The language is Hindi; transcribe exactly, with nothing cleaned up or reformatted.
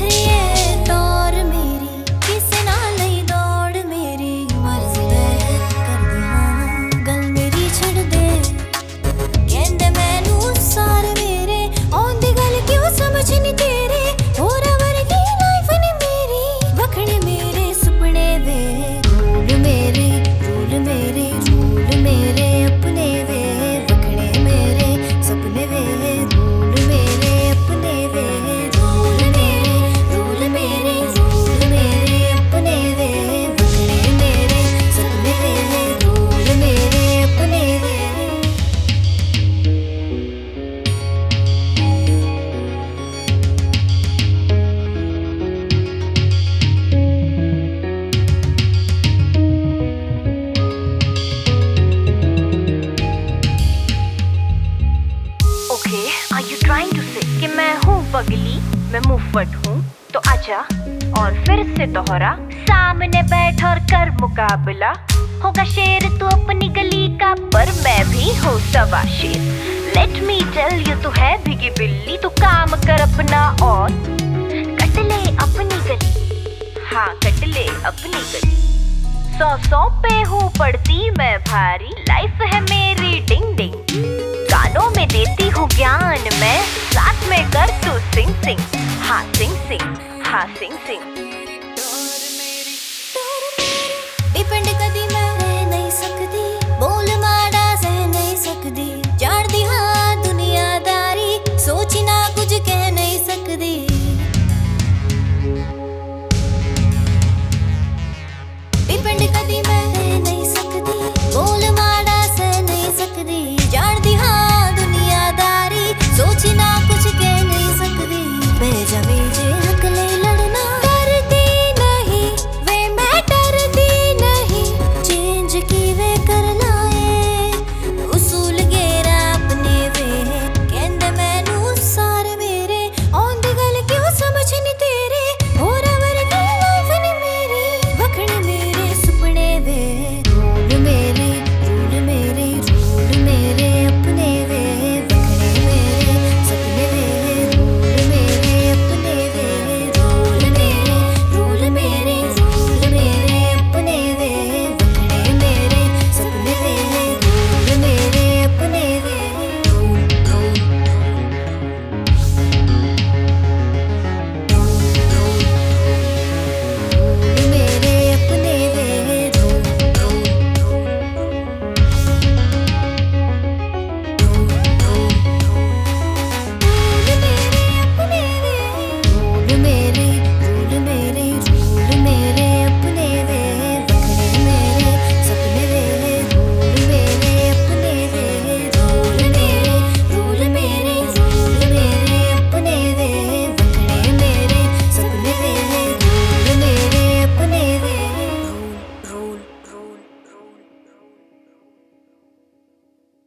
कि मैं हूँ पगली, मैं मुफ्फट हूँ तो आजा और फिर से दोहरा, सामने बैठ और कर मुकाबला। होगा शेर तू अपनी गली का, पर मैं भी हूँ सवा शेर। लेट मी टेल यू, तू है भीगी बिल्ली, तू काम कर अपना और कट ले अपनी गली। हाँ कट ले अपनी गली। सौ सौ पे हूँ पड़ती मैं भारी, लाइफ है मेरी डिंग डिंग। गानों में देती हूँ ज्ञान मैं, साथ में कर तू सिंग सिंग। हाँ सिंग सिंग, हाँ सिंग सिंग।